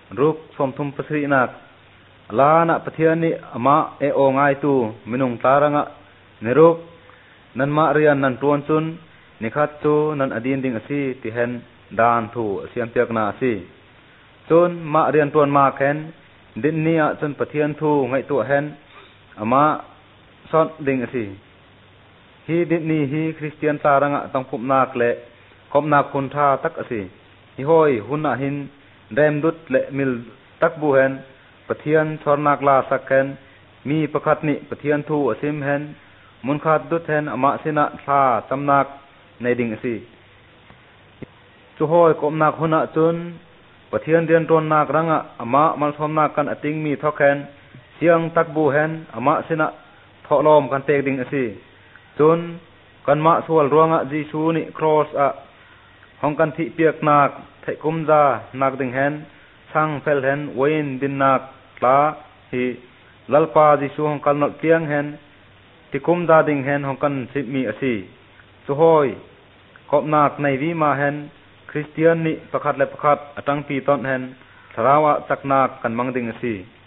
รุกสมทุมปสรินักลานะปะเทียนนิมาเอโองายตูมินุงตารังะนิรุกนันมาเรียนนันตวนซุนนิคัตตูนันอดีนดิงอสีติเห็นดานทูเสียมเปียกนาสีจนมาเรียนตวนมาเห็นดินนี้จนปะเทียนทูไงตัวเห็นมาสอนดิงอสีฮีดินนี้ฮีคริสเตียนตารังะต้องพบนักเละคบนักคุณท่าตักอสีฮิโฮยหุนนาหินเรมดุดเละมิลตักบูเห็นปะเทียนทอร์นักลาสักเห็นมีประคัดนิปะเทียนทูอสิมเห็นมุนขาดดุดเห็นมาสินะท่าตำนักในดิ่งอสีจุโฮยกบนักหุนนาจุนปะเทียนเรียนตนนักรังะมามันสมนักกันอติงมีทอกเห็นเสียงตักบูเห็นมาสินะทอลอมกันเตกดิ่งอสีจุนกันมาสวลรวงะจีซูนิครอสอะห้องกันที่เปียกนักไทกุมจานักดิ่งเห็นช่างเฟลเห็นเวนดินนักลาฮีลัลปาจีซูห้องกันนกเตียงเห็นที่กุมจาดิ่งเห็นห้องกันสิมีอสีจุโฮยกบนักในวิมาเห็นคริสเตียนนิประคัดและประคัดตั้งปีต้นเห็นสราวะจักนักกันมังดิ่งอสี